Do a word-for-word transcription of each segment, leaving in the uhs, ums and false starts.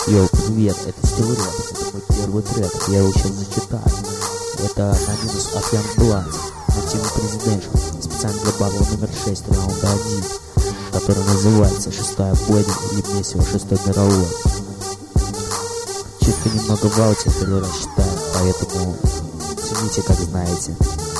Йоу, привет, это Стилред, это мой первый трек, я его сейчас зачитаю. Это на минус от Youngblood, на тему Presidential, специально для батла номер шесть, раунда один, который называется «Шестая бойня» или месиво шестой мировой. Читка немного в ауте, первый раз читаю, поэтому цените, как знаете.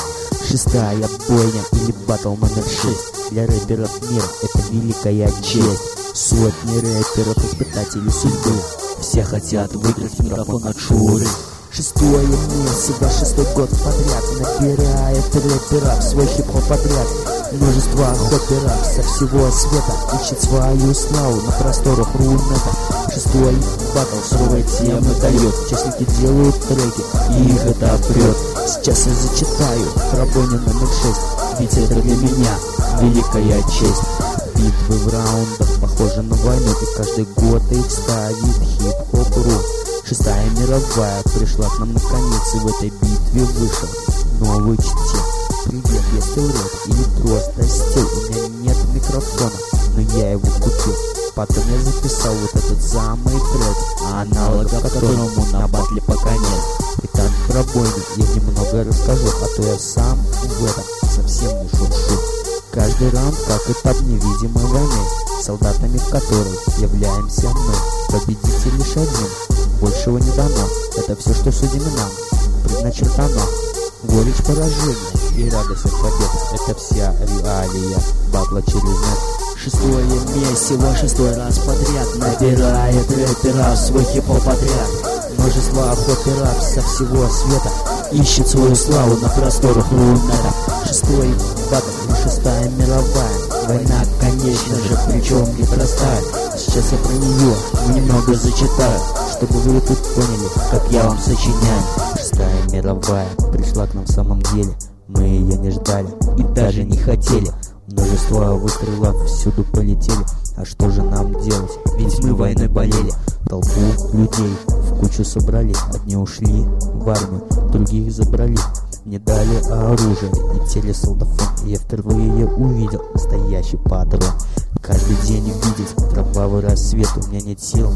Шестая бойня или батл номер шесть для рэперов мира — это великая честь. Сотни рэперов, испытателей судьбы, все хотят выиграть микрофон от Шуры. Шестое месиво, шестой год подряд набирает рэперов свой хип-хоп подряд. Множество охоперов со всего света ищет свою славу на просторах Рунета. Шестой батл суровые темы дает, участники делают треки, и их это прет. Сейчас я зачитаю про бойню номер шесть, ведь это для меня великая честь. Битвы в раундах похожи на войну, и каждый год их ставит хип-хоп-ру. Шестая мировая пришла к нам наконец, и в этой битве вышел новый чтец. Привет, я Стилред или просто Стил. У меня нет микрофона, но я его купил. Потом я записал вот этот самый трек, аналога которому на батле пока нет. Итак, про бойню я немного расскажу, а то я сам в этом совсем не шучу. Каждый раунд как этап невидимой войны, солдатами в которой являемся мы. Победитель лишь один, большего не дано. Это все, что судьями нам предначертано. Горечь поражения и радость от победы — это вся реалия батла через нет. Шестое месиво, шестой раз подряд набирает рэперов свой хип-хоп подряд. Множество охоперов со всего света ищет свою славу на просторах Рунета. Шестой батл и шестая мировая война, конечно же, причем непростая. Сейчас я про нее немного зачитаю, чтобы вы тут поняли, как я вам сочиняю. Шестая мировая пришла к нам в самом деле, мы ее не ждали и даже не хотели. Множество выстрелов всюду полетели, а что же нам делать, ведь мы войной болели. Толпу людей в кучу собрали, одни ушли в армию, других забрали. Мне дали оружие и телесолдафон, и я впервые увидел настоящий патрон. Каждый день видеть кровавый рассвет, у меня нет сил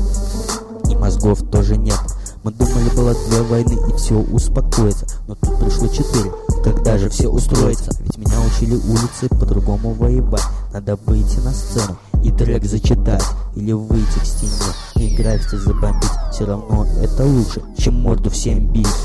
и мозгов тоже нет. Мы думали, было две войны и все успокоится, но тут пришло четыре. Когда же все устроится? Ведь меня учили улицы по-другому воевать. Надо выйти на сцену и трек зачитать, или выйти к стене и граффити забомбить. Все равно это лучше, чем морду всем бить.